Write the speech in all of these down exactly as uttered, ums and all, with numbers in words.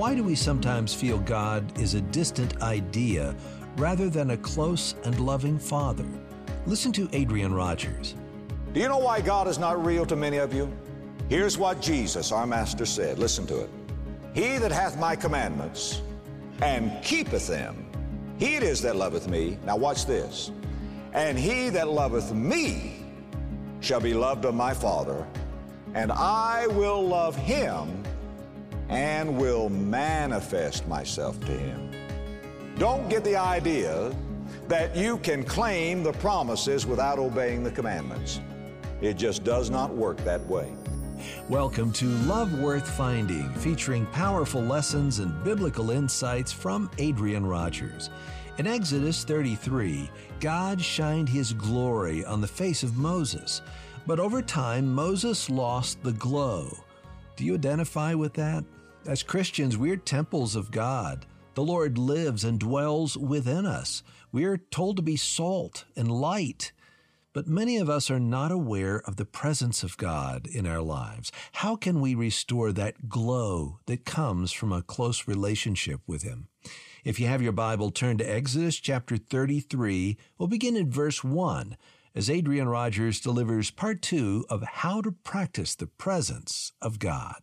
Why do we sometimes feel God is a distant idea rather than a close and loving Father? Listen to Adrian Rogers. Do you know why God is not real to many of you? Here's what Jesus, our Master, said. Listen to it. He that hath my commandments and keepeth them, he it is that loveth me. Now watch this. And he that loveth me shall be loved of my Father, and I will love him and will manifest myself to him. Don't get the idea that you can claim the promises without obeying the commandments. It just does not work that way. Welcome to Love Worth Finding, featuring powerful lessons and biblical insights from Adrian Rogers. In Exodus thirty-three, God shined His glory on the face of Moses, but over time, Moses lost the glow. Do you identify with that? As Christians, we're temples of God. The Lord lives and dwells within us. We are told to be salt and light. But many of us are not aware of the presence of God in our lives. How can we restore that glow that comes from a close relationship with Him? If you have your Bible, turn to Exodus chapter thirty-three. We'll begin in verse one as Adrian Rogers delivers part two of how to practice the presence of God.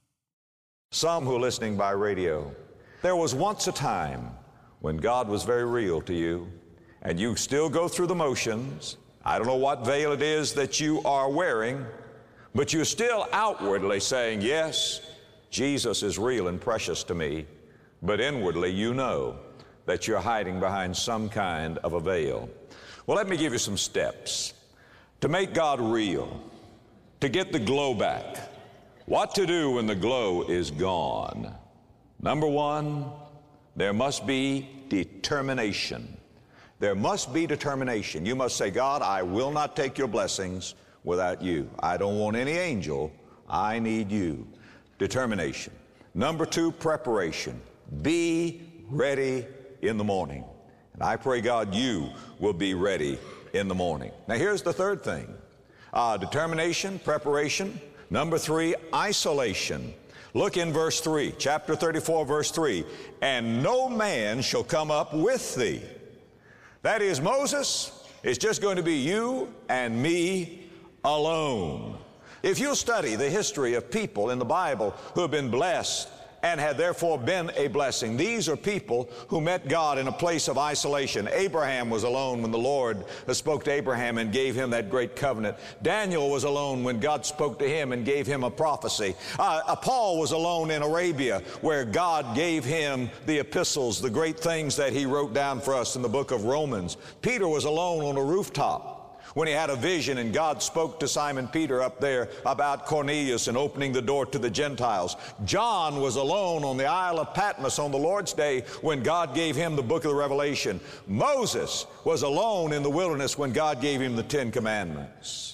Some who are listening by radio, there was once a time when God was very real to you, and you still go through the motions. I don't know what veil it is that you are wearing, but you're still outwardly saying, yes, Jesus is real and precious to me, but inwardly you know that you're hiding behind some kind of a veil. Well, let me give you some steps to make God real, to get the glow back. What to do when the glow is gone? Number one, there must be determination. There must be determination. You must say, God, I will not take your blessings without you. I don't want any angel. I need you. Determination. Number two, preparation. Be ready in the morning. And I pray, God, you will be ready in the morning. Now, here's the third thing. Uh, determination, preparation. Number three, isolation. Look in verse three, chapter thirty-four, verse three. And no man shall come up with thee. That is, Moses, it's just going to be you and me alone. If you'll study the history of people in the Bible who have been blessed and had therefore been a blessing, these are people who met God in a place of isolation. Abraham was alone when the Lord spoke to Abraham and gave him that great covenant. Daniel was alone when God spoke to him and gave him a prophecy. Uh, Paul was alone in Arabia where God gave him the epistles, the great things that he wrote down for us in the book of Romans. Peter was alone on a rooftop when he had a vision and God spoke to Simon Peter up there about Cornelius and opening the door to the Gentiles. John was alone on the Isle of Patmos on the Lord's day when God gave him the book of the Revelation. Moses was alone in the wilderness when God gave him the Ten Commandments.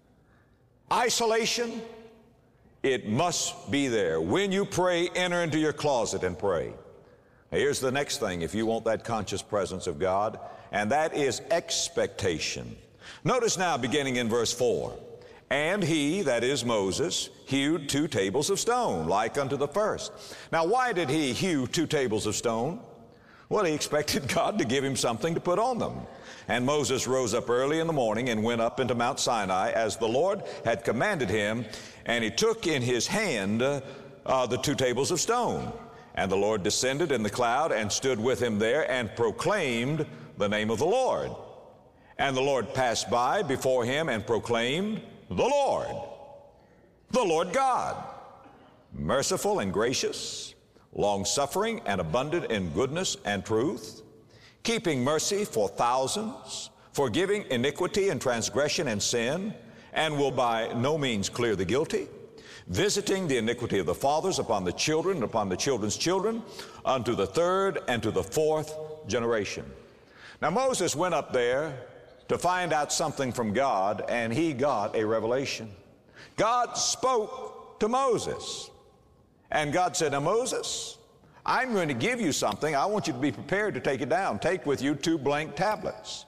Isolation, it must be there. When you pray, enter into your closet and pray. Now, here's the next thing if you want that conscious presence of God, and that is expectation. Notice now, beginning in verse four, and he, that is Moses, hewed two tables of stone, like unto the first. Now, why did he hew two tables of stone? Well, he expected God to give him something to put on them. And Moses rose up early in the morning and went up into Mount Sinai as the Lord had commanded him, and he took in his hand uh, the two tables of stone. And the Lord descended in the cloud and stood with him there and proclaimed the name of the Lord. And the Lord passed by before him and proclaimed, the Lord, the Lord God, merciful and gracious, long-suffering and abundant in goodness and truth, keeping mercy for thousands, forgiving iniquity and transgression and sin, and will by no means clear the guilty, visiting the iniquity of the fathers upon the children and upon the children's children, unto the third and to the fourth generation. Now Moses went up there to find out something from God, and he got a revelation. God spoke to Moses, and God said, now Moses, I'm going to give you something. I want you to be prepared to take it down. Take with you two blank tablets.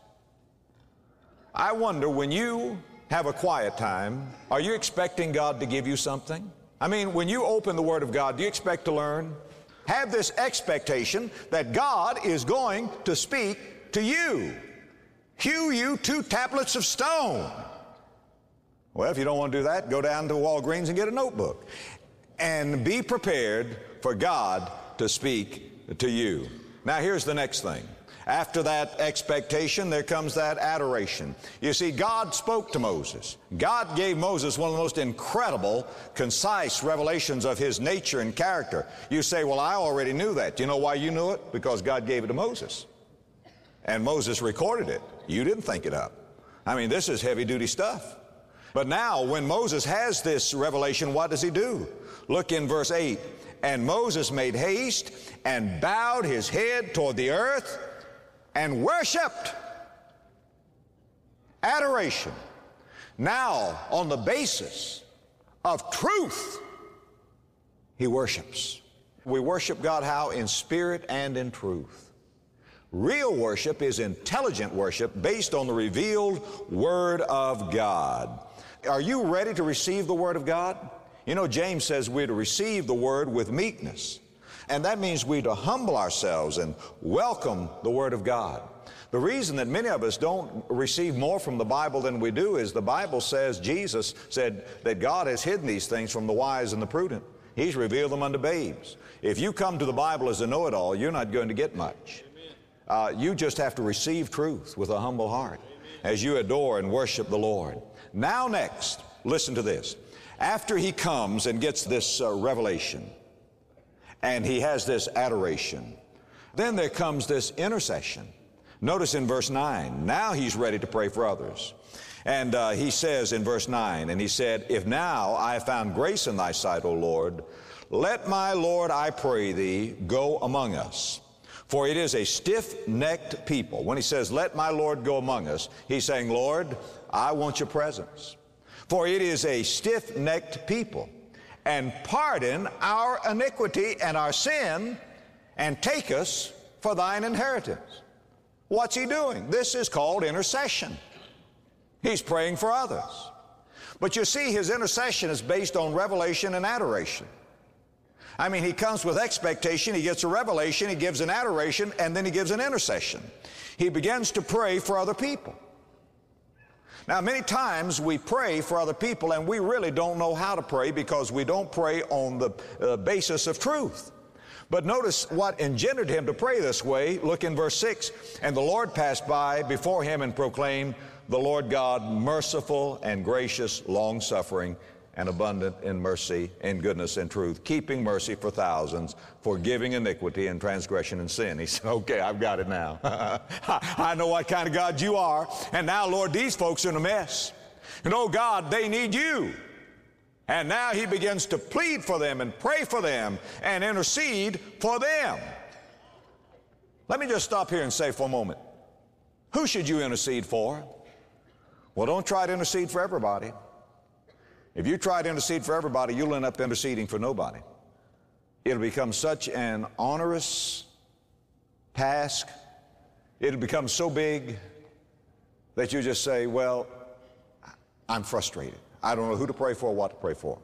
I wonder, when you have a quiet time, are you expecting God to give you something? I mean, when you open the Word of God, do you expect to learn? have this expectation that God is going to speak to you. Hew you two tablets of stone. Well, if you don't want to do that, go down to Walgreens and get a notebook. And be prepared for God to speak to you. Now, here's the next thing. After that expectation, there comes that adoration. You see, God spoke to Moses. God gave Moses one of the most incredible, concise revelations of his nature and character. You say, well, I already knew that. Do you know why you knew it? Because God gave it to Moses. And Moses recorded it. You didn't think it up. I mean, this is heavy-duty stuff. But now, when Moses has this revelation, what does he do? Look in verse eight. And Moses made haste and bowed his head toward the earth and worshiped. Adoration. Now, on the basis of truth, he worships. We worship God how? In spirit and in truth. Real worship is intelligent worship based on the revealed Word of God. Are you ready to receive the Word of God? You know, James says we're to receive the Word with meekness. And that means we're to humble ourselves and welcome the Word of God. The reason that many of us don't receive more from the Bible than we do is the Bible says, Jesus said that God has hidden these things from the wise and the prudent. He's revealed them unto babes. If you come to the Bible as a know-it-all, you're not going to get much. Uh, you just have to receive truth with a humble heart as you adore and worship the Lord. Now next, listen to this. After he comes and gets this uh, revelation, and he has this adoration, then there comes this intercession. Notice in verse nine, now he's ready to pray for others. And uh, he says in verse nine, and he said, if now I have found grace in thy sight, O Lord, let my Lord, I pray thee, go among us. For it is a stiff-necked people. When he says, let my Lord go among us, he's saying, Lord, I want your presence. For it is a stiff-necked people. And pardon our iniquity and our sin, and take us for thine inheritance. What's he doing? This is called intercession. He's praying for others. But you see, his intercession is based on revelation and adoration. I mean, he comes with expectation, he gets a revelation, he gives an adoration, and then he gives an intercession. He begins to pray for other people. Now, many times we pray for other people and we really don't know how to pray because we don't pray on the uh, basis of truth. But notice what engendered him to pray this way. Look in verse six. And the Lord passed by before him and proclaimed, the Lord God, merciful and gracious, long-suffering, and abundant in mercy and goodness and truth, keeping mercy for thousands, forgiving iniquity and transgression and sin. He said, okay, I've got it now. I know what kind of God you are. And now, Lord, these folks are in a mess. And oh God, they need you. And now he begins to plead for them and pray for them and intercede for them. Let me just stop here and say for a moment, who should you intercede for? Well, don't try to intercede for everybody. If you try to intercede for everybody, you'll end up interceding for nobody. It'll become such an onerous task. It'll become so big that you just say, well, I'm frustrated. I don't know who to pray for or what to pray for.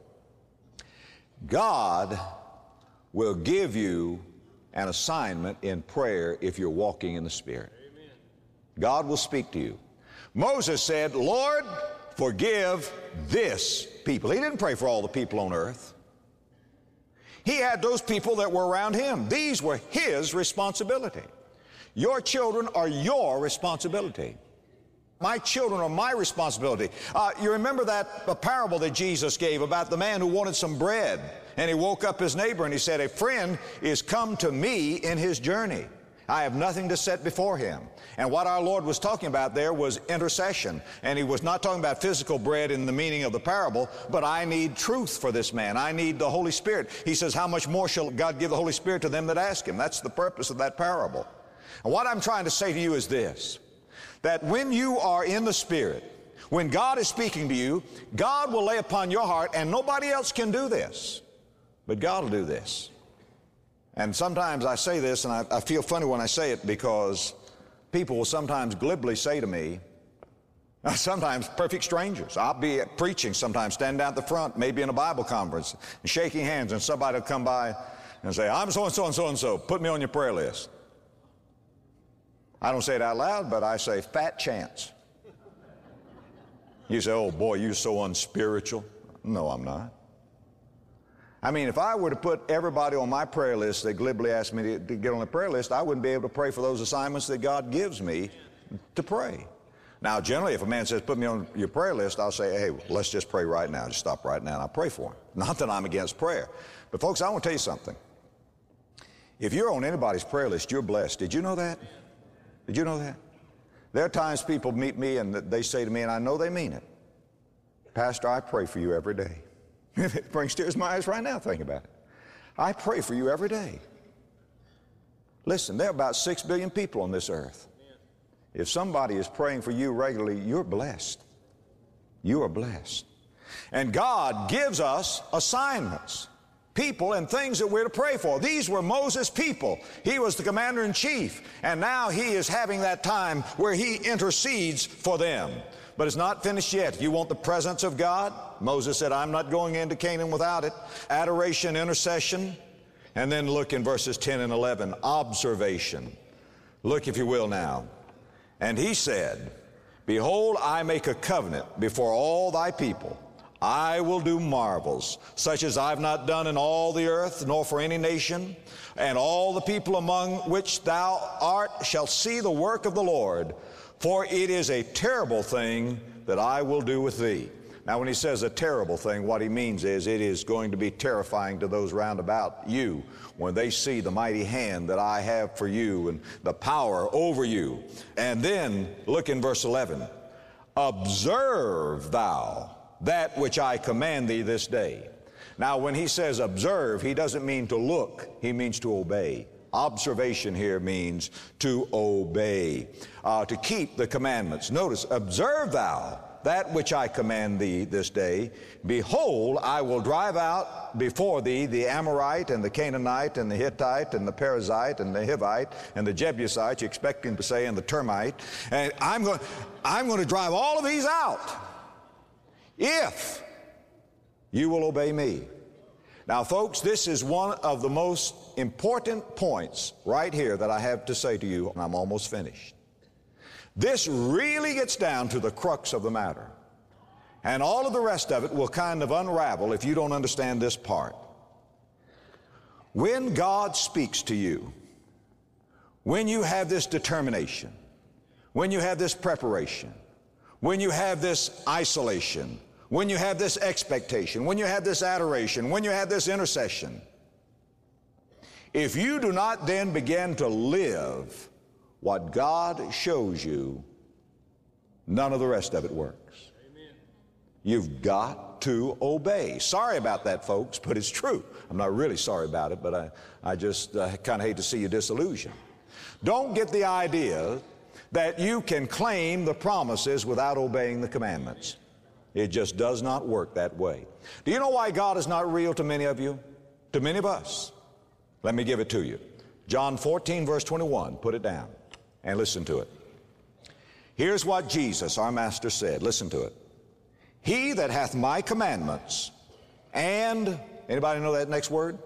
God will give you an assignment in prayer if you're walking in the Spirit. Amen. God will speak to you. Moses said, Lord, forgive this people. He didn't pray for all the people on earth. He had those people that were around him. These were his responsibility. Your children are your responsibility. My children are my responsibility. Uh, you remember that parable that Jesus gave about the man who wanted some bread, and he woke up his neighbor and he said, a friend is come to me in his journey. I have nothing to set before him. And what our Lord was talking about there was intercession. And he was not talking about physical bread in the meaning of the parable, but I need truth for this man. I need the Holy Spirit. He says, how much more shall God give the Holy Spirit to them that ask him? That's the purpose of that parable. And what I'm trying to say to you is this, that when you are in the Spirit, when God is speaking to you, God will lay upon your heart, and nobody else can do this, but God will do this. And sometimes I say this, and I, I feel funny when I say it, because people will sometimes glibly say to me, sometimes perfect strangers. I'll be preaching sometimes, stand down at the front, maybe in a Bible conference, and shaking hands, and somebody will come by and say, I'm so-and-so and so-and-so, put me on your prayer list. I don't say it out loud, but I say, fat chance. You say, oh boy, you're so unspiritual. No, I'm not. I mean, if I were to put everybody on my prayer list that glibly asked me to, to get on the prayer list, I wouldn't be able to pray for those assignments that God gives me to pray. Now, generally, if a man says, put me on your prayer list, I'll say, hey, let's just pray right now. Just stop right now, and I'll pray for him. Not that I'm against prayer. But folks, I want to tell you something. If you're on anybody's prayer list, you're blessed. Did you know that? Did you know that? There are times people meet me and they say to me, and I know they mean it, Pastor, I pray for you every day. It brings tears to my eyes right now thinking about it. I pray for you every day. Listen, there are about six billion people on this earth. If somebody is praying for you regularly, you're blessed. You are blessed. And God gives us assignments, people and things that we're to pray for. These were Moses' people. He was the commander-in-chief, and now he is having that time where he intercedes for them. But it's not finished yet. You want the presence of God? Moses said, I'm not going into Canaan without it. Adoration, intercession, and then look in verses ten and eleven, observation. Look, if you will, now. And he said, behold, I make a covenant before all thy people. I will do marvels, such as I've not done in all the earth, nor for any nation. And all the people among which thou art shall see the work of the Lord. For it is a terrible thing that I will do with thee. Now, when he says a terrible thing, what he means is it is going to be terrifying to those round about you when they see the mighty hand that I have for you and the power over you. And then look in verse eleven. Observe thou that which I command thee this day. Now, when he says observe, he doesn't mean to look. He means to obey. Observation here means to obey, uh, to keep the commandments. Notice, observe thou that which I command thee this day. Behold, I will drive out before thee the Amorite and the Canaanite and the Hittite and the Perizzite and the Hivite and the Jebusite, you expect him to say, and the Termite. And I'm going, I'm going to drive all of these out if you will obey me. Now, folks, this is one of the most important points right here that I have to say to you, and I'm almost finished. This really gets down to the crux of the matter. And all of the rest of it will kind of unravel if you don't understand this part. When God speaks to you, when you have this determination, when you have this preparation, when you have this isolation, when you have this expectation, when you have this adoration, when you have this intercession, if you do not then begin to live what God shows you, none of the rest of it works. Amen. You've got to obey. Sorry about that, folks, but it's true. I'm not really sorry about it, but I, I just uh, kind of hate to see you disillusioned. Don't get the idea that you can claim the promises without obeying the commandments. It just does not work that way. Do you know why God is not real to many of you? To many of us? Let me give it to you. John fourteen, verse twenty-one. Put it down and listen to it. Here's what Jesus, our Master, said. Listen to it. He that hath my commandments and, anybody know that next word?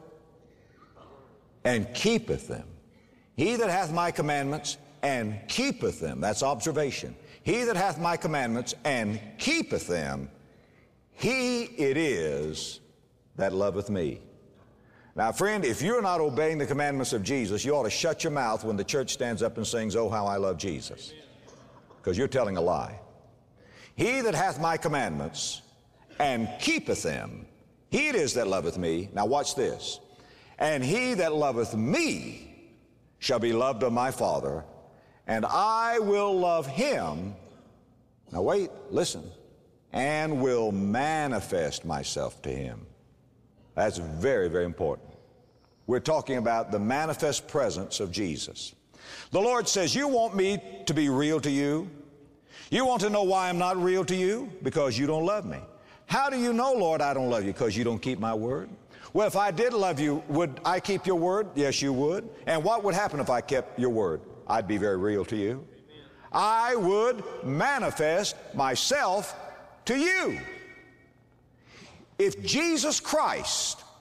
And keepeth them. He that hath my commandments and keepeth them. That's observation. He that hath my commandments and keepeth them, he it is that loveth me. Now, friend, if you're not obeying the commandments of Jesus, you ought to shut your mouth when the church stands up and sings, "Oh, how I love Jesus," because you're telling a lie. He that hath my commandments and keepeth them, he it is that loveth me. Now watch this. And he that loveth me shall be loved of my Father, and I will love him. Now wait, listen. And will manifest myself to him. That's very, very important. We're talking about the manifest presence of Jesus. The Lord says, you want me to be real to you? You want to know why I'm not real to you? Because you don't love me. How do you know, Lord, I don't love you? Because you don't keep my word. Well, if I did love you, would I keep your word? Yes, you would. And what would happen if I kept your word? I'd be very real to you. Amen. I would manifest myself to you. If Jesus Christ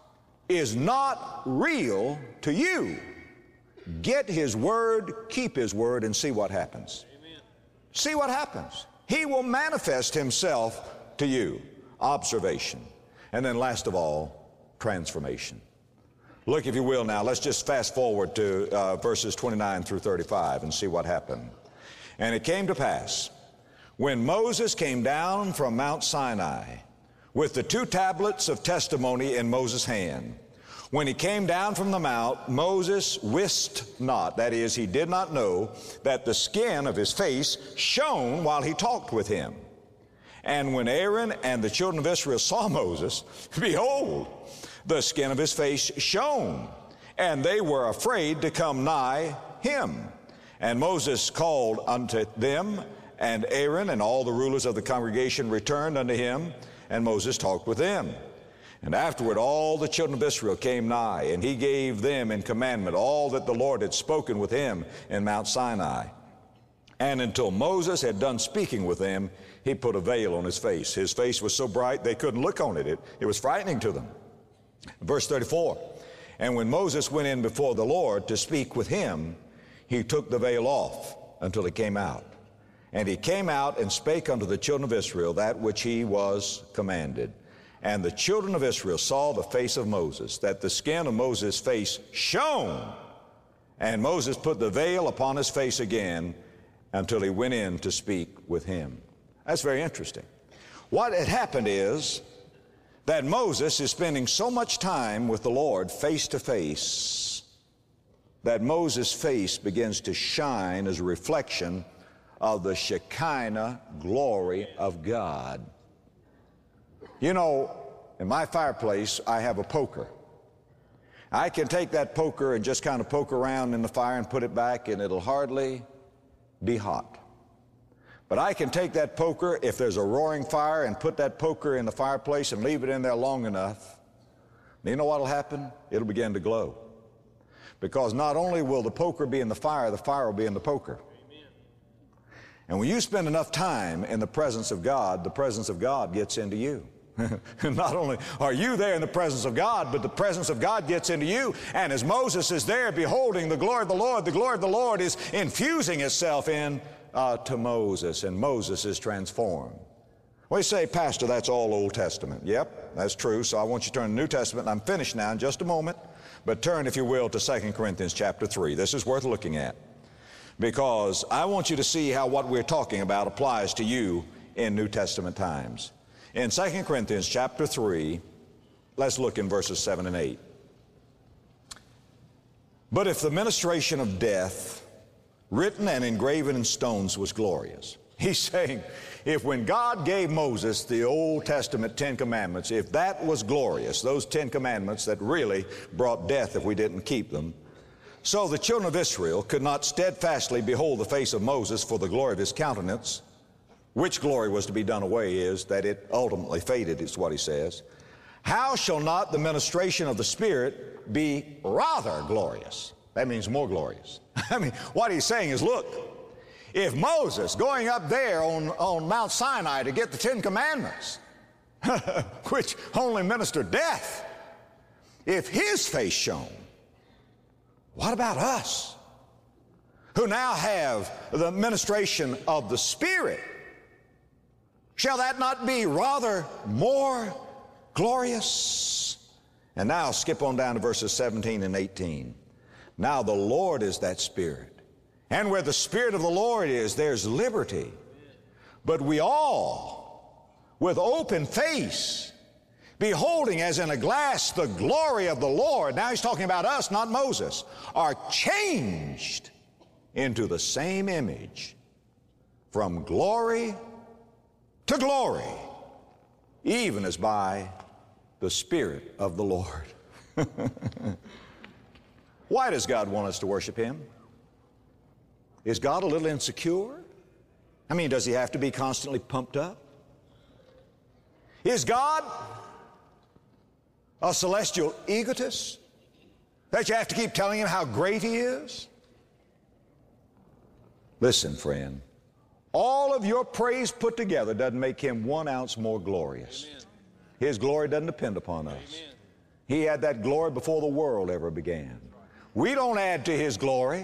is not real to you, get His Word, keep His Word, and see what happens. Amen. See what happens. He will manifest Himself to you. Observation. And then last of all, transformation. Look, if you will now, let's just fast forward to uh, verses twenty-nine through thirty-five and see what happened. And it came to pass, when Moses came down from Mount Sinai with the two tablets of testimony in Moses' hand, when he came down from the mount, Moses wist not, that is, he did not know, that the skin of his face shone while he talked with him. And when Aaron and the children of Israel saw Moses, behold, the skin of his face shone, and they were afraid to come nigh him. And Moses called unto them, and Aaron and all the rulers of the congregation returned unto him, and Moses talked with them. And afterward all the children of Israel came nigh, and he gave them in commandment all that the Lord had spoken with him in Mount Sinai. And until Moses had done speaking with them, he put a veil on his face. His face was so bright they couldn't look on it. It, it was frightening to them. Verse thirty-four, and when Moses went in before the Lord to speak with him, he took the veil off until he came out. And he came out and spake unto the children of Israel that which he was commanded. And the children of Israel saw the face of Moses, that the skin of Moses' face shone. And Moses put the veil upon his face again until he went in to speak with him. That's very interesting. What had happened is that Moses is spending so much time with the Lord face to face that Moses' face begins to shine as a reflection of the Shekinah glory of God. You know, in my fireplace, I have a poker. I can take that poker and just kind of poke around in the fire and put it back, and it'll hardly be hot. But I can take that poker, if there's a roaring fire, and put that poker in the fireplace and leave it in there long enough. You know what will happen? It'll begin to glow. Because not only will the poker be in the fire, the fire will be in the poker. Amen. And when you spend enough time in the presence of God, the presence of God gets into you. Not only are you there in the presence of God, but the presence of God gets into you. And as Moses is there beholding the glory of the Lord, the glory of the Lord is infusing itself in Uh, to Moses, and Moses is transformed. Well, you say, Pastor, that's all Old Testament. Yep, that's true. So I want you to turn to the New Testament, and I'm finished now in just a moment. But turn, if you will, to Second Corinthians chapter three. This is worth looking at, because I want you to see how what we're talking about applies to you in New Testament times. In Second Corinthians chapter three, let's look in verses seven and eight. But if the ministration of death, written and engraven in stones, was glorious. He's saying, if when God gave Moses the Old Testament Ten Commandments, if that was glorious, those Ten Commandments that really brought death if we didn't keep them, so the children of Israel could not steadfastly behold the face of Moses for the glory of his countenance, which glory was to be done away is that it ultimately faded, is what he says. How shall not the ministration of the Spirit be rather glorious? That means more glorious. I mean, what he's saying is, look, if Moses going up there on, on Mount Sinai to get the Ten Commandments, which only ministered death, if his face shone, what about us who now have the ministration of the Spirit? Shall that not be rather more glorious? And now skip on down to verses seventeen and eighteen. Now the Lord is that Spirit, and where the Spirit of the Lord is, there's liberty. But we all, with open face, beholding as in a glass the glory of the Lord, now he's talking about us, not Moses, are changed into the same image from glory to glory, even as by the Spirit of the Lord. Why does God want us to worship Him? Is God a little insecure? I mean, does He have to be constantly pumped up? Is God a celestial egotist that you have to keep telling Him how great He is? Listen, friend, all of your praise put together doesn't make Him one ounce more glorious. Amen. His glory doesn't depend upon us. Amen. He had that glory before the world ever began. We don't add to His glory.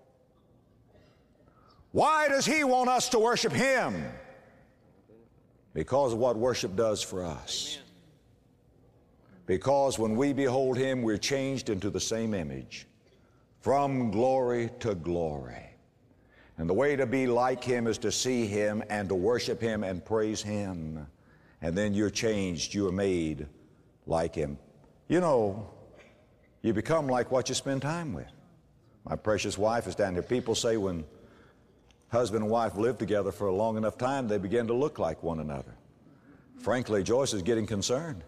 Why does He want us to worship Him? Because of what worship does for us. Because when we behold Him, we're changed into the same image, from glory to glory. And the way to be like Him is to see Him and to worship Him and praise Him. And then you're changed, you are made like Him. You know, you become like what you spend time with. My precious wife is down there. People say when husband and wife live together for a long enough time, they begin to look like one another. Frankly, Joyce is getting concerned.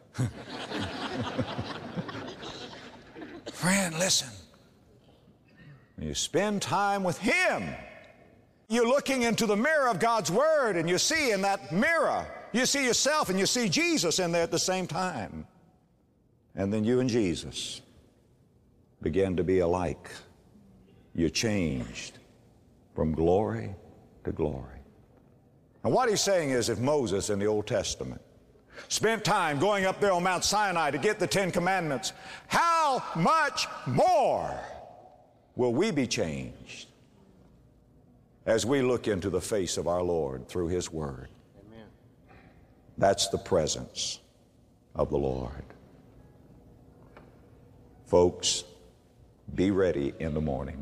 Friend, listen. When you spend time with Him, you're looking into the mirror of God's Word, and you see in that mirror, you see yourself and you see Jesus in there at the same time. And then you and Jesus begin to be alike. You're changed from glory to glory. And what he's saying is, if Moses in the Old Testament spent time going up there on Mount Sinai to get the Ten Commandments, how much more will we be changed as we look into the face of our Lord through His Word? Amen. That's the presence of the Lord. Folks, be ready in the morning.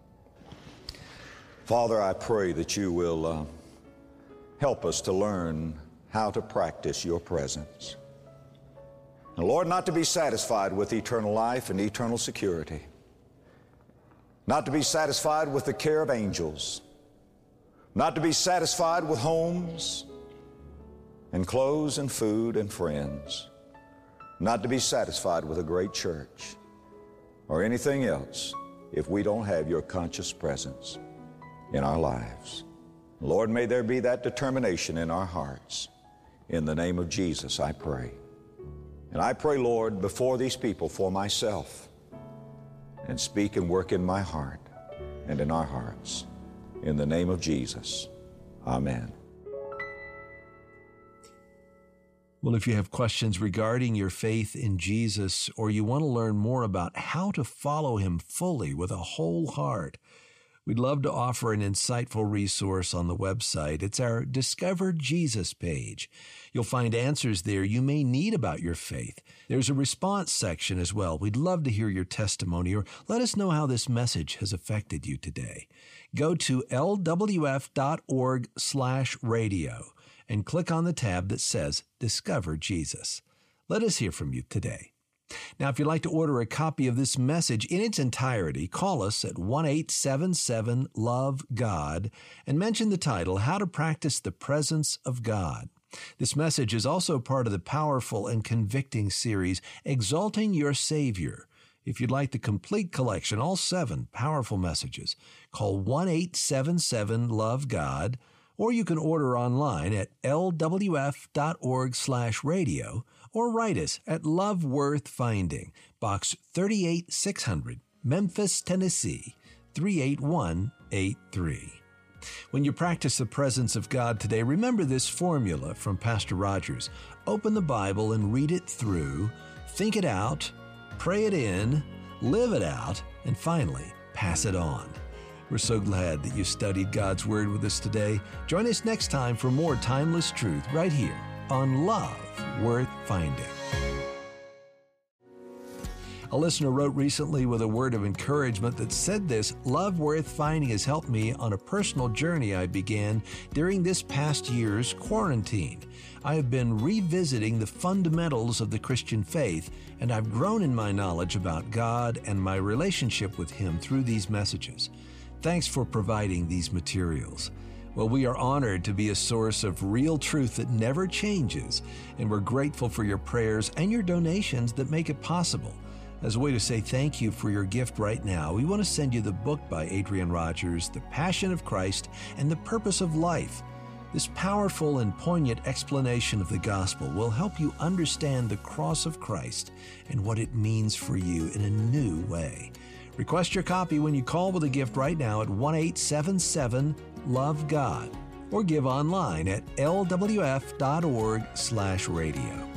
Father, I pray that you will uh, help us to learn how to practice your presence. And Lord, not to be satisfied with eternal life and eternal security. Not to be satisfied with the care of angels. Not to be satisfied with homes and clothes and food and friends. Not to be satisfied with a great church or anything else if we don't have your conscious presence in our lives. Lord, may there be that determination in our hearts. In the name of Jesus, I pray. And I pray, Lord, before these people for myself, and speak and work in my heart and in our hearts. In the name of Jesus, amen. Well, if you have questions regarding your faith in Jesus, or you want to learn more about how to follow Him fully with a whole heart, we'd love to offer an insightful resource on the website. It's our Discover Jesus page. You'll find answers there you may need about your faith. There's a response section as well. We'd love to hear your testimony, or let us know how this message has affected you today. Go to L W F dot org slash radio and click on the tab that says Discover Jesus. Let us hear from you today. Now, if you'd like to order a copy of this message in its entirety, call us at one eight seven seven love God and mention the title, How to Practice the Presence of God. This message is also part of the powerful and convicting series, Exalting Your Savior. If you'd like the complete collection, all seven powerful messages, call one eight seven seven love God, or you can order online at L W F dot org slash radio, or write us at Love Worth Finding, Box thirty-eight six hundred, Memphis, Tennessee, three eight one eight three. When you practice the presence of God today, remember this formula from Pastor Rogers. Open the Bible and read it through, think it out, pray it in, live it out, and finally, pass it on. We're so glad that you studied God's Word with us today. Join us next time for more timeless truth right here on Love Worth Finding. A listener wrote recently with a word of encouragement that said this: Love Worth Finding has helped me on a personal journey I began during this past year's quarantine. I have been revisiting the fundamentals of the Christian faith, and I've grown in my knowledge about God and my relationship with Him through these messages. Thanks for providing these materials. Well, we are honored to be a source of real truth that never changes, and we're grateful for your prayers and your donations that make it possible. As a way to say thank you for your gift right now, we want to send you the book by Adrian Rogers, The Passion of Christ and the Purpose of Life. This powerful and poignant explanation of the gospel will help you understand the cross of Christ and what it means for you in a new way. Request your copy when you call with a gift right now at one eight seven seven love God, or give online at L W F dot org slash radio.